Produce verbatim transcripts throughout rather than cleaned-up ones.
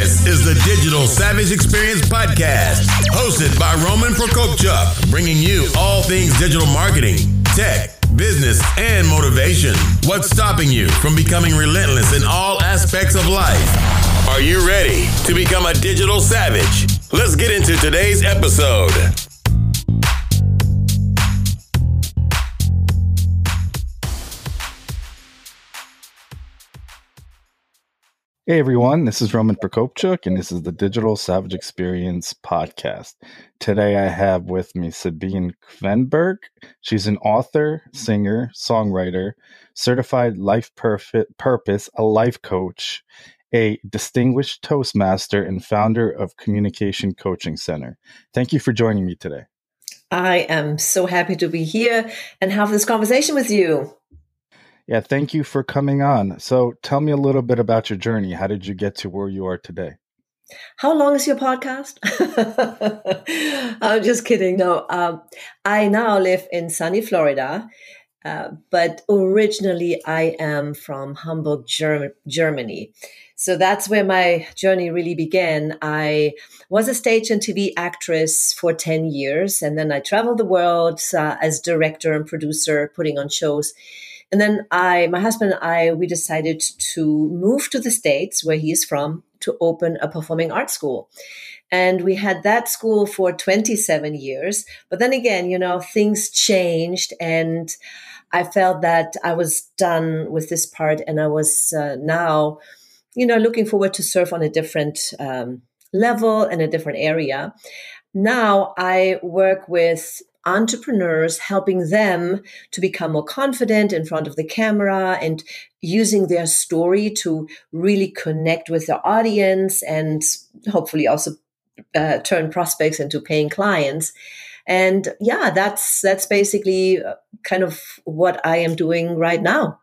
This is the Digital Savage Experience Podcast, hosted by Roman Prokopchuk, bringing you all things digital marketing, tech, business, and motivation. What's stopping you from becoming relentless in all aspects of life? Are you ready to become a digital savage? Let's get into today's episode. Hey everyone, this is Roman Prokopchuk, and this is the Digital Savage Experience Podcast. Today I have with me Sabine Kvenberg. She's an author, singer, songwriter, certified life perfect purpose, a life coach, a distinguished Toastmaster, and founder of Communication Coaching Center. Thank you for joining me today. I am so happy to be here and have this conversation with you. Yeah, thank you for coming on. So tell me a little bit about your journey. How did you get to where you are today? How long is your podcast? I'm just kidding. No, um, I now live in sunny Florida, uh, but originally I am from Hamburg, Germ- Germany. So that's where my journey really began. I was a stage and T V actress for ten years, and then I traveled the world uh, as director and producer, putting on shows. And then I, my husband and I, we decided to move to the States, where he is from, to open a performing arts school. And we had that school for twenty-seven years. But then again, you know, things changed, and I felt that I was done with this part, and I was uh, now, you know, looking forward to serve on a different um, level in a different area. Now I work with entrepreneurs, helping them to become more confident in front of the camera and using their story to really connect with their audience and hopefully also uh, turn prospects into paying clients. And yeah, that's that's basically kind of what I am doing right now.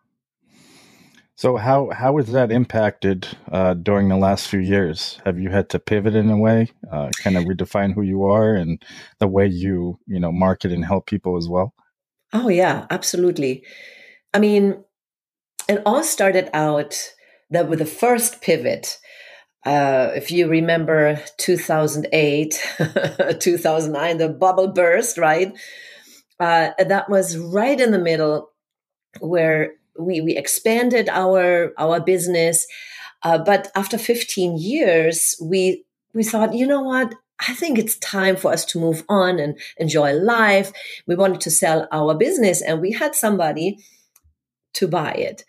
So how how has that impacted uh, during the last few years? Have you had to pivot in a way, uh, kind of redefine who you are and the way you you know market and help people as well? Oh yeah, absolutely. I mean, it all started out that with the first pivot. Uh, if you remember two thousand eight, two thousand nine, the bubble burst, right? Uh, that was right in the middle where we we expanded our our business, uh, but after fifteen years, we we thought, you know what? I think it's time for us to move on and enjoy life. We wanted to sell our business, and we had somebody to buy it.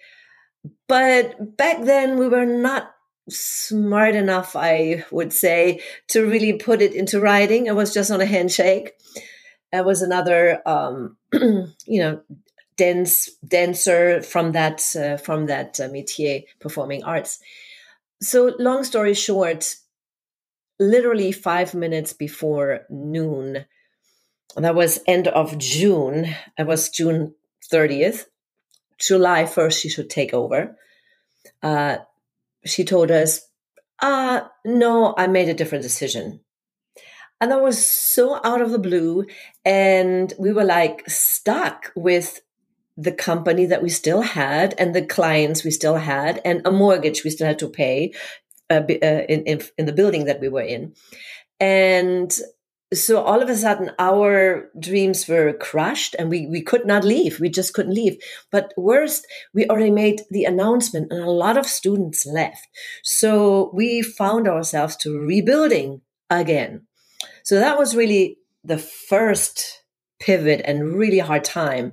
But back then, we were not smart enough, I would say, to really put it into writing. It was just on a handshake. It was another, um, you know. Dance dancer from that uh, from that uh, métier, performing arts. So long story short, literally five minutes before noon, that was end of June. It was June thirtieth. July first, she should take over. Uh, she told us, uh, no, I made a different decision. And that was so out of the blue. And we were like stuck with the company that we still had and the clients we still had and a mortgage we still had to pay uh, uh, in, in, in the building that we were in. And so all of a sudden our dreams were crushed and we, we could not leave. We just couldn't leave. But worst, we already made the announcement and a lot of students left. So we found ourselves to rebuilding again. So that was really the first pivot and really hard time.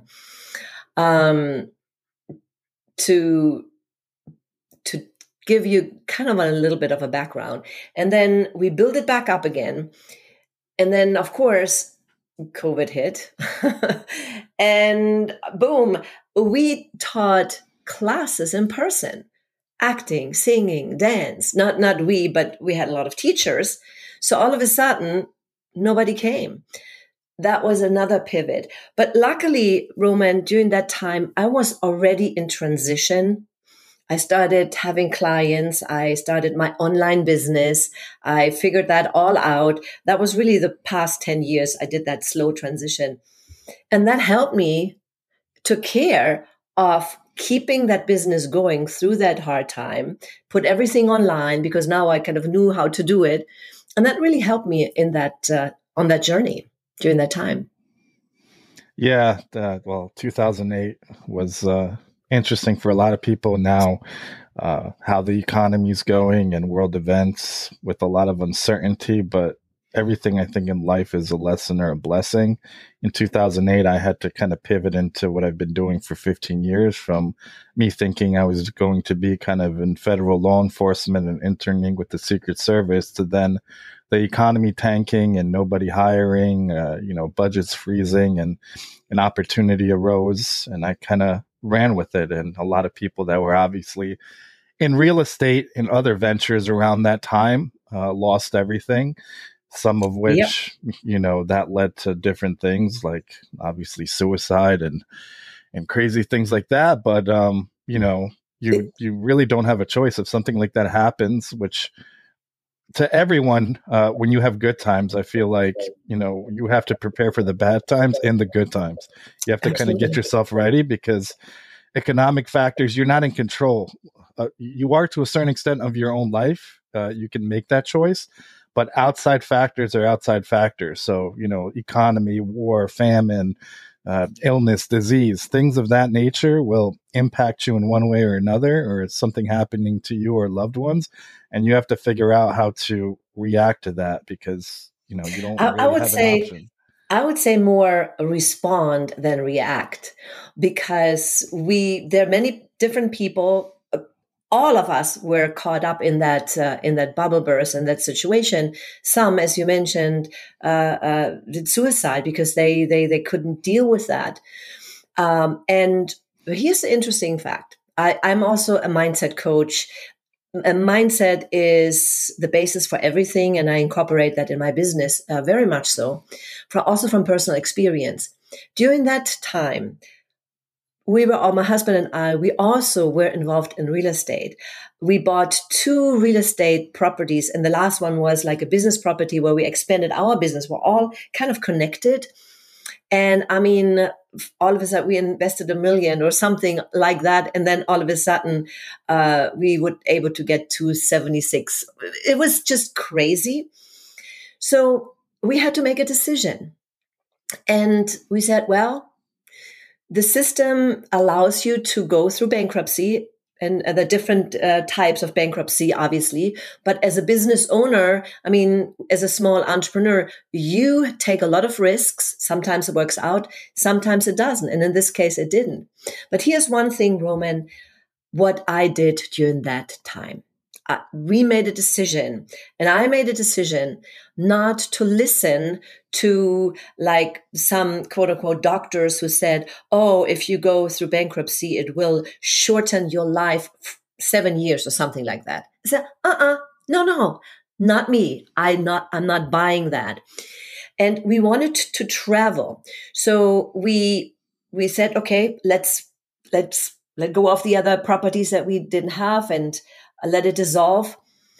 Um, to to give you kind of a little bit of a background. And then we build it back up again. And then, of course, COVID hit. And boom, we taught classes in person, acting, singing, dance. Not, not we, but we had a lot of teachers. So all of a sudden, nobody came. That was another pivot. But luckily, Roman, during that time, I was already in transition. I started having clients. I started my online business. I figured that all out. That was really the past ten years. I did that slow transition. And that helped me to care of keeping that business going through that hard time, put everything online because now I kind of knew how to do it. And that really helped me in that, uh, on that journey during that time. Yeah. Uh, well, two thousand eight was uh, interesting for a lot of people now, uh, how the economy is going and world events with a lot of uncertainty, but everything I think in life is a lesson or a blessing. In two thousand eight, I had to kind of pivot into what I've been doing for fifteen years, from me thinking I was going to be kind of in federal law enforcement and interning with the Secret Service, to then the economy tanking and nobody hiring, uh, you know, budgets freezing, and an opportunity arose, and I kind of ran with it. And a lot of people that were obviously in real estate and other ventures around that time uh, lost everything. Some of which, yep. you know, that led to different things, like obviously suicide and and crazy things like that. But, um, you know, you you really don't have a choice if something like that happens, which to everyone, uh, when you have good times, I feel like, you know, you have to prepare for the bad times and the good times. You have to kind of get yourself ready, because economic factors, you're not in control. Uh, you are to a certain extent of your own life. Uh, you can make that choice. But outside factors are outside factors. So, you know, economy, war, famine, uh, illness, disease, things of that nature will impact you in one way or another, or it's something happening to you or loved ones. And you have to figure out how to react to that, because, you know, you don't I, really I would have say, an option. I would say more respond than react, because we, there are many different people. All of us were caught up in that uh, in that bubble burst and that situation. Some, as you mentioned, uh, uh, did suicide because they they they couldn't deal with that. Um, and here's the interesting fact: I, I'm also a mindset coach. A mindset is the basis for everything, and I incorporate that in my business uh, very much so. For also from personal experience, during that time, we were, all, my husband and I, we also were involved in real estate. We bought two real estate properties, and the last one was like a business property where we expanded our business. We're all kind of connected. And I mean, all of a sudden we invested a million or something like that. And then all of a sudden uh, we were able to get to seventy-six. It was just crazy. So we had to make a decision. And we said, well, the system allows you to go through bankruptcy, and the different uh, types of bankruptcy, obviously. But as a business owner, I mean, as a small entrepreneur, you take a lot of risks. Sometimes it works out, sometimes it doesn't. And in this case, it didn't. But here's one thing, Roman, what I did during that time. Uh, we made a decision, and I made a decision not to listen to like some quote unquote doctors who said, oh, if you go through bankruptcy, it will shorten your life seven years or something like that. I said, uh-uh, no, no, not me. I'm not, I'm not buying that. And we wanted to travel. So we, we said, okay, let's, let's let go of the other properties that we didn't have and let it dissolve.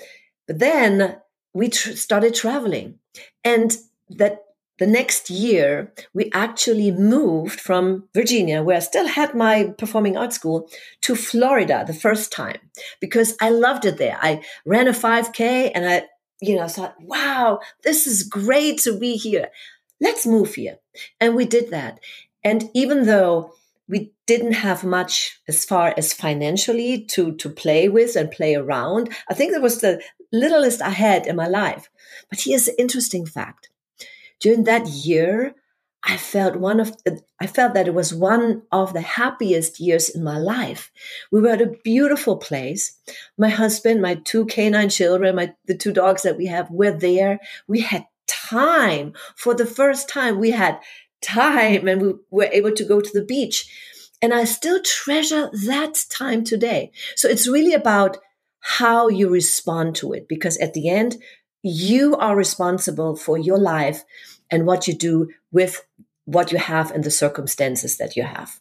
But then we tr- started traveling. And that the next year, we actually moved from Virginia, where I still had my performing arts school, to Florida the first time, because I loved it there. I ran a five K and I, you know, thought, wow, this is great to be here. Let's move here. And we did that. And even though we didn't have much as far as financially to, to play with and play around, I think that was the littlest I had in my life. But here's the interesting fact. During that year, I felt one of I felt that it was one of the happiest years in my life. We were at a beautiful place. My husband, my two canine children, my the two dogs that we have were there. We had time. For the first time, we had time, and we were able to go to the beach. And I still treasure that time today. So it's really about how you respond to it, because at the end, you are responsible for your life and what you do with what you have and the circumstances that you have.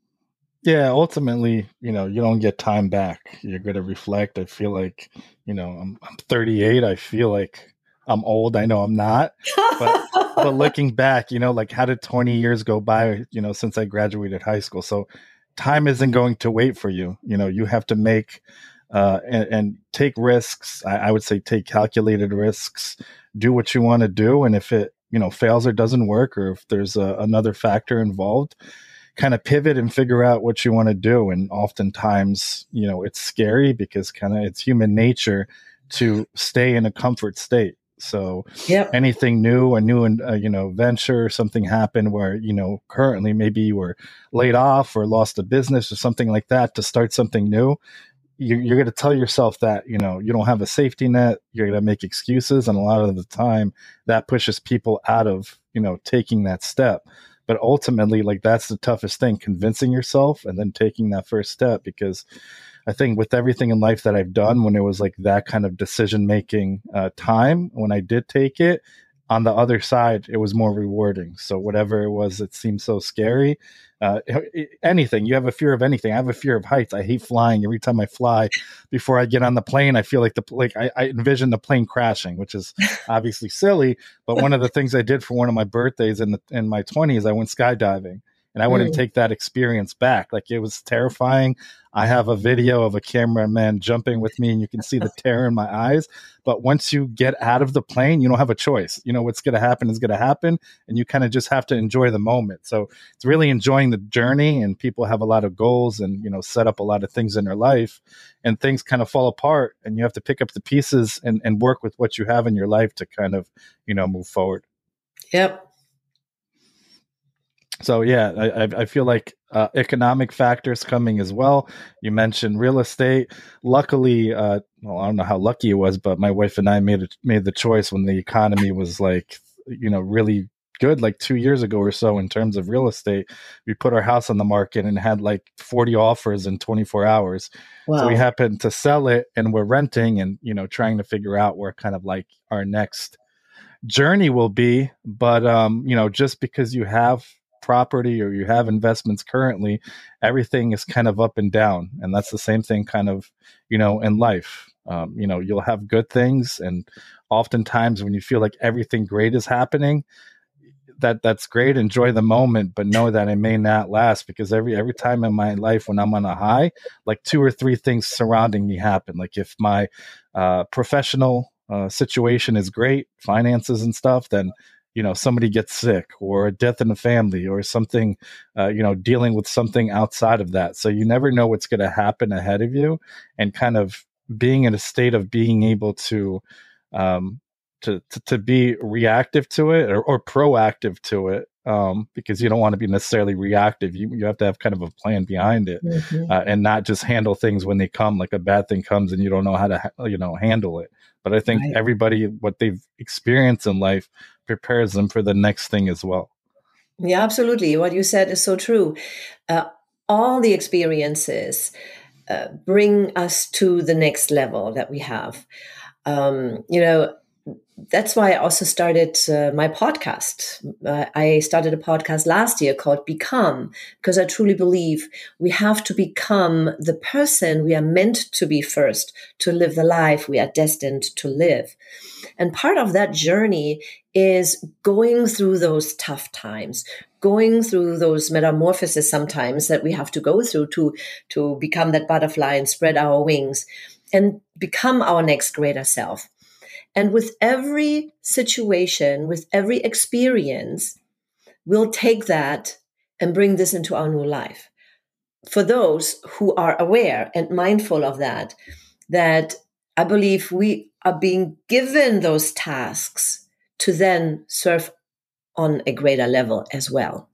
Yeah, ultimately, you know, you don't get time back. You're going to reflect. I feel like, you know, I'm, I'm thirty-eight. I feel like I'm old. I know I'm not. But, but looking back, you know, like how did twenty years go by, you know, since I graduated high school? So time isn't going to wait for you. You know, you have to make uh, and, and take risks. I, I would say take calculated risks, do what you want to do. And if it, you know, fails or doesn't work, or if there's a, another factor involved, kind of pivot and figure out what you want to do. And oftentimes, you know, it's scary because kind of it's human nature to stay in a comfort state. So yep. anything new, a new, uh, you know, venture, something happened where, you know, currently maybe you were laid off or lost a business or something like that, to start something new, you, you're going to tell yourself that, you know, you don't have a safety net, you're going to make excuses. And a lot of the time that pushes people out of, you know, taking that step. But ultimately, like, that's the toughest thing, convincing yourself and then taking that first step. Because I think with everything in life that I've done, when it was like that kind of decision-making uh, time, when I did take it, on the other side, it was more rewarding. So whatever it was, it seemed so scary. Uh, anything, you have a fear of anything. I have a fear of heights. I hate flying. Every time I fly, before I get on the plane, I feel like the like I, I envision the plane crashing, which is obviously silly. But one of the things I did for one of my birthdays in the, in my twenties, I went skydiving. And I wouldn't mm. take that experience back. Like, it was terrifying. I have a video of a cameraman jumping with me, and you can see the terror in my eyes. But once you get out of the plane, you don't have a choice. You know, what's going to happen is going to happen, and you kind of just have to enjoy the moment. So it's really enjoying the journey, and people have a lot of goals and, you know, set up a lot of things in their life, and things kind of fall apart, and you have to pick up the pieces and, and work with what you have in your life to kind of, you know, move forward. Yep. So, yeah, I, I feel like uh, economic factors coming as well. You mentioned real estate. Luckily, uh, well, I don't know how lucky it was, but my wife and I made it, made the choice when the economy was like, you know, really good, like two years ago or so in terms of real estate. We put our house on the market and had like forty offers in twenty-four hours. Wow. So we happened to sell it, and we're renting and, you know, trying to figure out where kind of like our next journey will be. But, um, you know, just because you have property or you have investments currently, everything is kind of up and down. And that's the same thing kind of, you know, in life. Um, you know, you'll have good things, and oftentimes when you feel like everything great is happening, that that's great. Enjoy the moment, but know that it may not last, because every every time in my life when I'm on a high, like two or three things surrounding me happen. Like if my uh, professional uh, situation is great, finances and stuff, then you know, somebody gets sick, or a death in the family, or something, uh, you know, dealing with something outside of that. So you never know what's going to happen ahead of you, and kind of being in a state of being able to, um, to, to, to be reactive to it, or, or proactive to it. Um, because you don't want to be necessarily reactive. You you have to have kind of a plan behind it, mm-hmm. uh, and not just handle things when they come, like a bad thing comes and you don't know how to, ha- you know, handle it. But I think right. everybody, what they've experienced in life prepares them for the next thing as well. Yeah, absolutely. What you said is so true. Uh, all the experiences uh, bring us to the next level that we have. Um, you know, that's why I also started uh, my podcast. Uh, I started a podcast last year called Become, because I truly believe we have to become the person we are meant to be first, to live the life we are destined to live. And part of that journey is going through those tough times, going through those metamorphoses sometimes that we have to go through to, to become that butterfly and spread our wings and become our next greater self. And with every situation, with every experience, we'll take that and bring this into our new life. For those who are aware and mindful of that, that I believe we are being given those tasks to then serve on a greater level as well.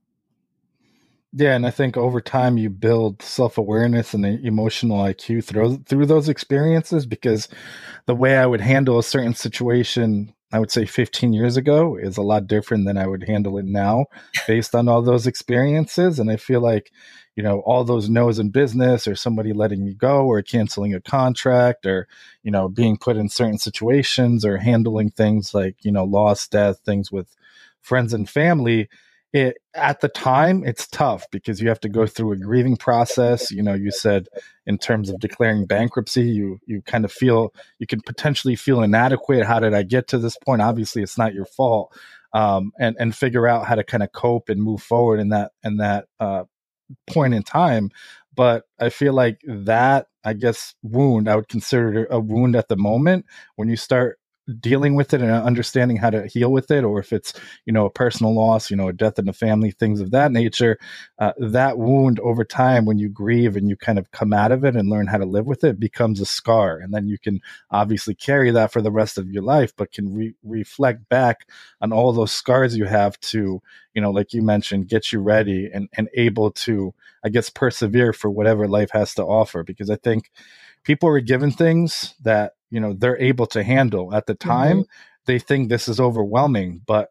Yeah, and I think over time you build self-awareness and emotional I Q through through those experiences, because the way I would handle a certain situation, I would say fifteen years ago, is a lot different than I would handle it now based on all those experiences. And I feel like, you know, all those no's in business, or somebody letting me go, or canceling a contract, or, you know, being put in certain situations, or handling things like, you know, loss, death, things with friends and family. It, at the time, it's tough because you have to go through a grieving process. You know, you said in terms of declaring bankruptcy, you you kind of feel, you can potentially feel inadequate. How did I get to this point? Obviously, it's not your fault. Um, and and figure out how to kind of cope and move forward in that in that uh, point in time. But I feel like that, I guess, wound, I would consider it a wound at the moment. When you start dealing with it and understanding how to heal with it, or if it's, you know, a personal loss, you know, a death in the family, things of that nature, uh, that wound over time, when you grieve and you kind of come out of it and learn how to live with it, becomes a scar. And then you can obviously carry that for the rest of your life, but can re- reflect back on all those scars you have to, you know, like you mentioned, get you ready and, and able to, I guess, persevere for whatever life has to offer. Because I think people are given things that, you know, they're able to handle at the time. Mm-hmm. They think this is overwhelming. But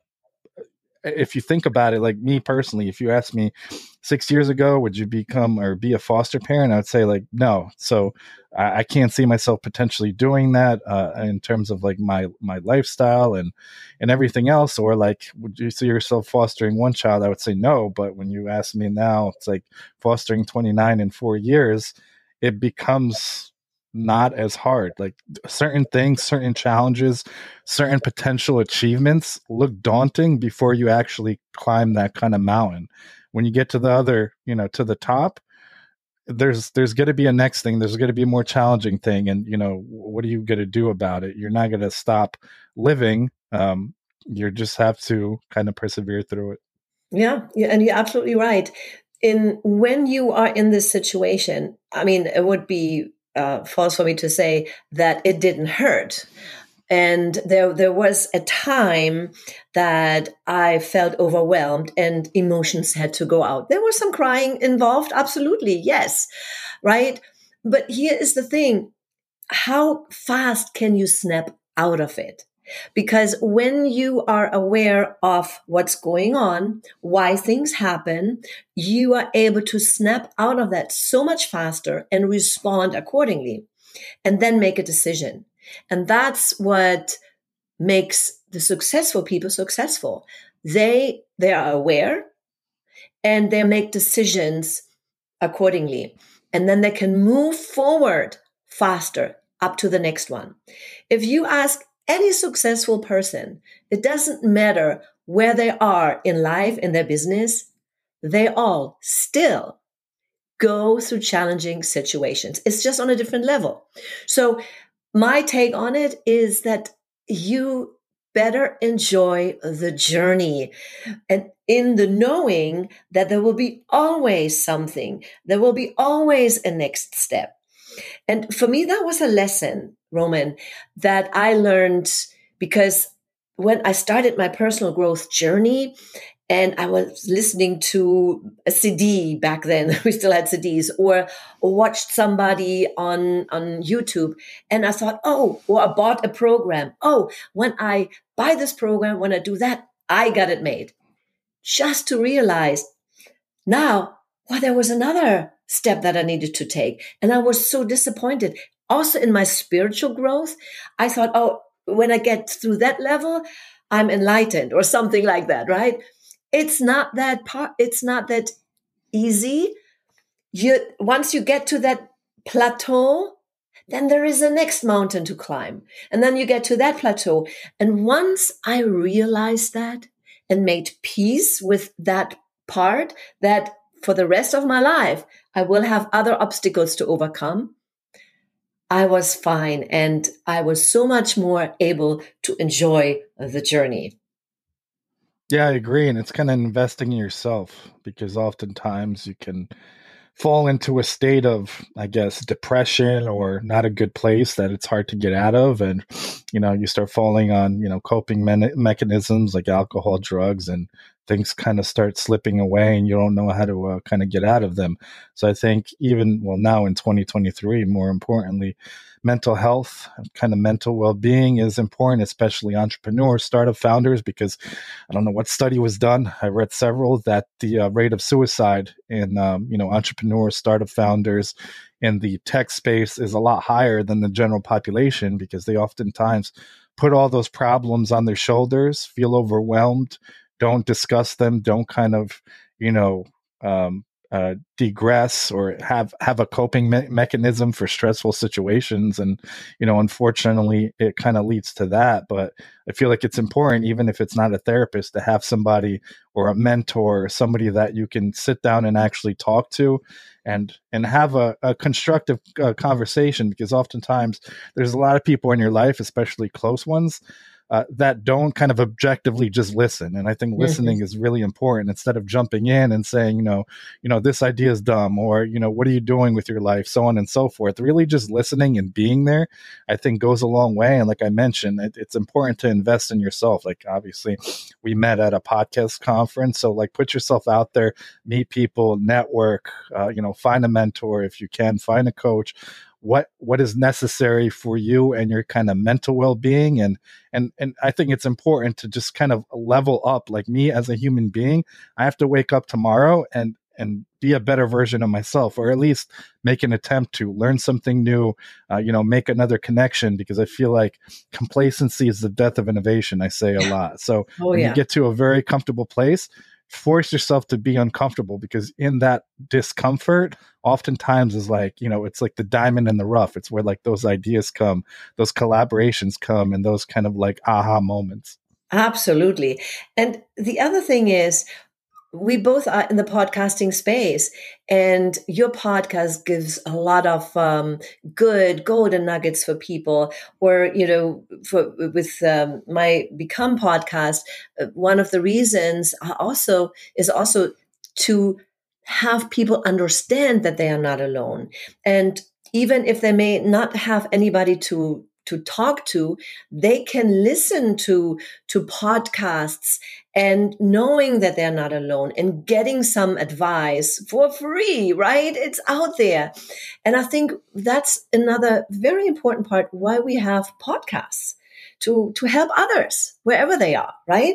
if you think about it, like me personally, if you asked me six years ago, would you become or be a foster parent? I would say like, no. So I, I can't see myself potentially doing that uh, in terms of like my, my lifestyle and, and everything else. Or like, would you see yourself fostering one child? I would say no. But when you ask me now, it's like fostering twenty-nine in four years, it becomes not as hard. Like certain things, certain challenges, certain potential achievements look daunting before you actually climb that kind of mountain. When you get to the other, you know, to the top, there's there's going to be a next thing. There's going to be a more challenging thing. And, you know, what are you going to do about it? You're not going to stop living. Um, you just have to kind of persevere through it. Yeah, yeah, and you're absolutely right. In when you are in this situation, I mean, it would be Uh, false for me to say that it didn't hurt. And there, there was a time that I felt overwhelmed and emotions had to go out. There was some crying involved. Absolutely. Yes. Right. But here is the thing. How fast can you snap out of it? Because when you are aware of what's going on, why things happen, you are able to snap out of that so much faster and respond accordingly, and then make a decision. And that's what makes the successful people successful. They, they are aware and they make decisions accordingly. And then they can move forward faster up to the next one. If you ask any successful person, it doesn't matter where they are in life, in their business, they all still go through challenging situations. It's just on a different level. So my take on it is that you better enjoy the journey, and in the knowing that there will be always something, there will be always a next step. And for me, that was a lesson, Roman, that I learned because when I started my personal growth journey and I was listening to a C D back then, we still had C Ds, or, or watched somebody on, on YouTube, and I thought, oh, or I bought a program. Oh, when I buy this program, when I do that, I got it made. Just to realize now, well, there was another step that I needed to take. And I was so disappointed. Also in my spiritual growth, I thought, oh, when I get through that level, I'm enlightened or something like that, right? It's not that part. It's not that easy. You, once you get to that plateau, then there is a next mountain to climb. And then you get to that plateau. And once I realized that and made peace with that part, that for the rest of my life, I will have other obstacles to overcome, I was fine. And I was so much more able to enjoy the journey. Yeah, I agree. And it's kind of investing in yourself, because oftentimes you can fall into a state of, I guess, depression or not a good place that it's hard to get out of. And, you know, you start falling on, you know, coping me- mechanisms like alcohol, drugs, and things kind of start slipping away and you don't know how to uh, kind of get out of them. So I think even, well, now in twenty twenty-three, more importantly, mental health, kind of mental well-being is important, especially entrepreneurs, startup founders, because I don't know what study was done. I read several that the uh, rate of suicide in, um, you know, entrepreneurs, startup founders in the tech space is a lot higher than the general population, because they oftentimes put all those problems on their shoulders, feel overwhelmed, don't discuss them, don't kind of, you know, um, uh, degress or have have a coping me- mechanism for stressful situations. And you know, unfortunately, it kind of leads to that. But I feel like it's important, even if it's not a therapist, to have somebody or a mentor or somebody that you can sit down and actually talk to and and have a, a constructive uh, conversation, because oftentimes there's a lot of people in your life, especially close ones, uh, that don't kind of objectively just listen. And I think listening mm-hmm. is really important, instead of jumping in and saying, you know, you know, this idea is dumb, or, you know, what are you doing with your life, so on and so forth. Really just listening and being there, I think, goes a long way. And like I mentioned, it, it's important to invest in yourself. Like, obviously we met at a podcast conference, so like put yourself out there, meet people, network, uh, you know, find a mentor if you can, find a coach. What what is necessary for you and your kind of mental well-being. And and and I think it's important to just kind of level up. Like, me as a human being, I have to wake up tomorrow and and be a better version of myself, or at least make an attempt to learn something new, uh, you know, make another connection, because I feel like complacency is the death of innovation. I say a lot. So oh, when yeah. you get to a very comfortable place, force yourself to be uncomfortable, because in that discomfort oftentimes is like, you know, it's like the diamond in the rough. It's where like those ideas come, those collaborations come, and those kind of like aha moments. Absolutely. And the other thing is, we both are in the podcasting space, and your podcast gives a lot of um, good golden nuggets for people. Or, you know, for, with um, my Become podcast, uh, one of the reasons also is also to have people understand that they are not alone. And even if they may not have anybody to to talk to, they can listen to, to podcasts and knowing that they're not alone and getting some advice for free, right? It's out there. And I think that's another very important part why we have podcasts, to, to help others wherever they are, right?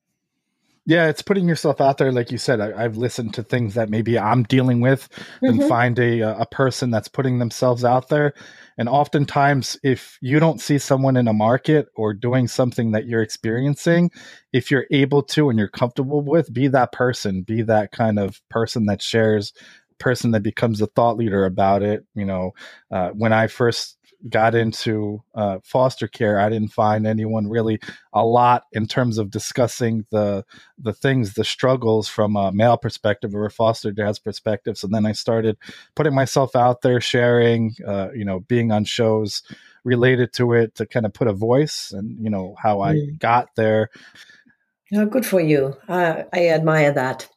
Yeah, it's putting yourself out there. Like you said, I, I've listened to things that maybe I'm dealing with, mm-hmm. and find a a person that's putting themselves out there. And oftentimes, if you don't see someone in a market or doing something that you're experiencing, if you're able to and you're comfortable with, be that person, be that kind of person that shares, person that becomes a thought leader about it. You know, uh, when I first got into uh, foster care, I didn't find anyone really a lot in terms of discussing the the things, the struggles from a male perspective or a foster dad's perspective. So then I started putting myself out there, sharing, uh, you know, being on shows related to it, to kind of put a voice, and, you know, how I mm. got there. Oh, good for you. Uh, I admire that.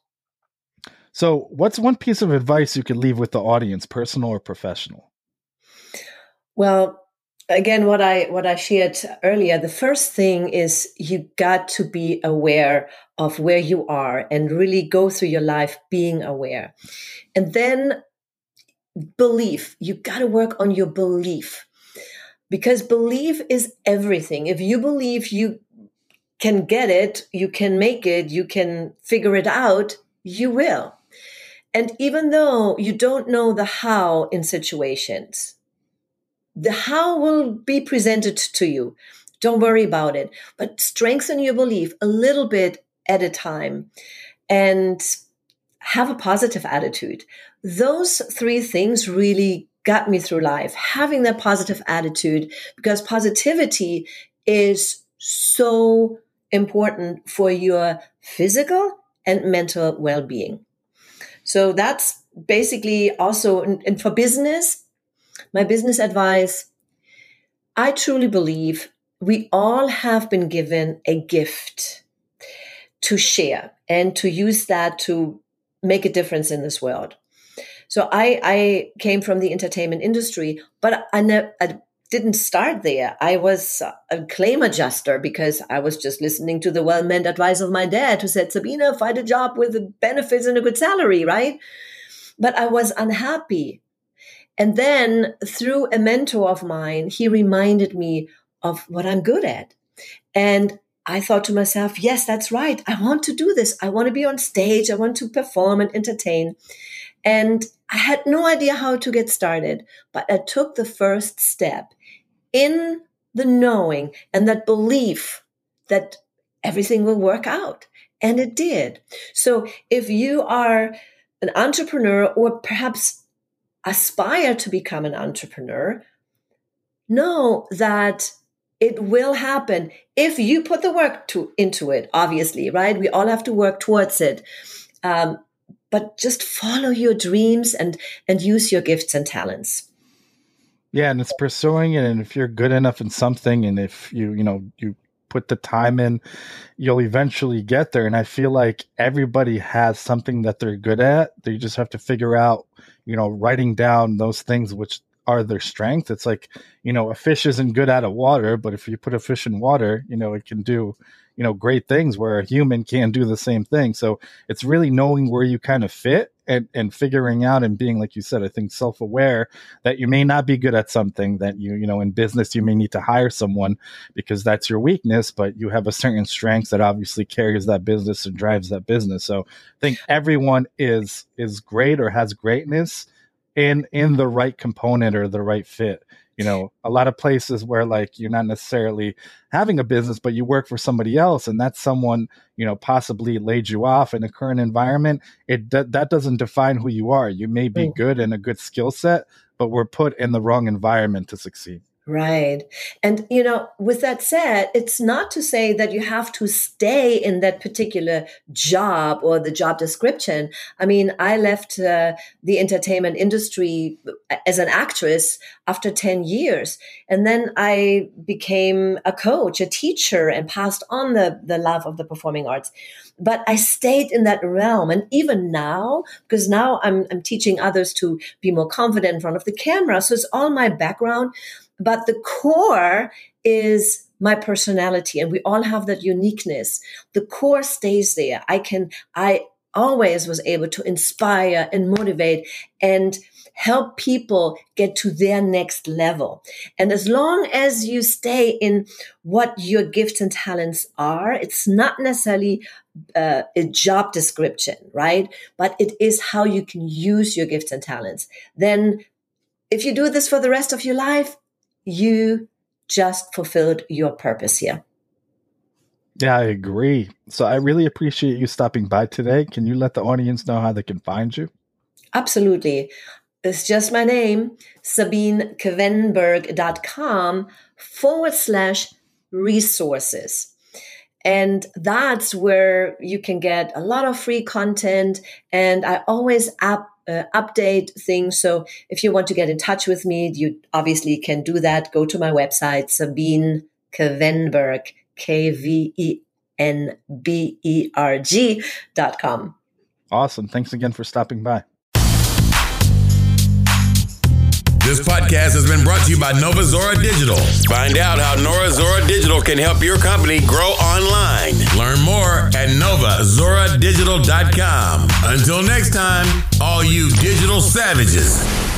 So what's one piece of advice you could leave with the audience, personal or professional? Well, again, what I what I shared earlier, the first thing is you got to be aware of where you are and really go through your life being aware. And then belief. You got to work on your belief, because belief is everything. If you believe you can get it, you can make it, you can figure it out, you will. And even though you don't know the how in situations, the how will be presented to you. Don't worry about it, but strengthen your belief a little bit at a time and have a positive attitude. Those three things really got me through life, having that positive attitude, because positivity is so important for your physical and mental well-being. So that's basically also, and for business, my business advice, I truly believe we all have been given a gift to share and to use that to make a difference in this world. So I, I came from the entertainment industry, but I, ne- I didn't start there. I was a claim adjuster because I was just listening to the well-meant advice of my dad, who said, Sabina, find a job with benefits and a good salary, right? But I was unhappy. And then through a mentor of mine, he reminded me of what I'm good at. And I thought to myself, yes, that's right. I want to do this. I want to be on stage. I want to perform and entertain. And I had no idea how to get started, but I took the first step in the knowing and that belief that everything will work out. And it did. So if you are an entrepreneur or perhaps aspire to become an entrepreneur, know that it will happen if you put the work to, into it, obviously, right? We all have to work towards it. Um, but just follow your dreams and, and use your gifts and talents. Yeah, and it's pursuing it. And if you're good enough in something, and if you, you know, you put the time in, you'll eventually get there. And I feel like everybody has something that they're good at. They just have to figure out, you know, writing down those things which are their strength. It's like, you know, a fish isn't good out of water, but if you put a fish in water, you know, it can do, you know, great things where a human can do the same thing. So it's really knowing where you kind of fit and, and figuring out and being, like you said, I think self-aware that you may not be good at something that you, you know, in business, you may need to hire someone because that's your weakness, but you have a certain strength that obviously carries that business and drives that business. So I think everyone is, is great or has greatness in, in the right component or the right fit. You know, a lot of places where like you're not necessarily having a business, but you work for somebody else, and that's someone, you know, possibly laid you off in a current environment. It that doesn't define who you are. You may be good and a good skill set, but we're put in the wrong environment to succeed. Right. And, you know, with that said, it's not to say that you have to stay in that particular job or the job description. I mean, I left uh, the entertainment industry as an actress after ten years. And then I became a coach, a teacher, and passed on the, the love of the performing arts. But I stayed in that realm. And even now, because now I'm, I'm teaching others to be more confident in front of the camera. So it's all my background. But the core is my personality, and we all have that uniqueness. The core stays there. I can, I always was able to inspire and motivate and help people get to their next level. And as long as you stay in what your gifts and talents are, it's not necessarily uh, a job description, right? But it is how you can use your gifts and talents. Then if you do this for the rest of your life, you just fulfilled your purpose here. Yeah, I agree. So I really appreciate you stopping by today. Can you let the audience know how they can find you? Absolutely. It's just my name, sabinekvenberg.com forward slash resources. And that's where you can get a lot of free content. And I always up, uh, update things. So if you want to get in touch with me, you obviously can do that. Go to my website, Sabine Kvenberg, K V E N B E R G dot com. Awesome. Thanks again for stopping by. This podcast has been brought to you by Nova Zora Digital. Find out how Nova Zora Digital can help your company grow online. Learn more at nova zora digital dot com. Until next time, all you digital savages.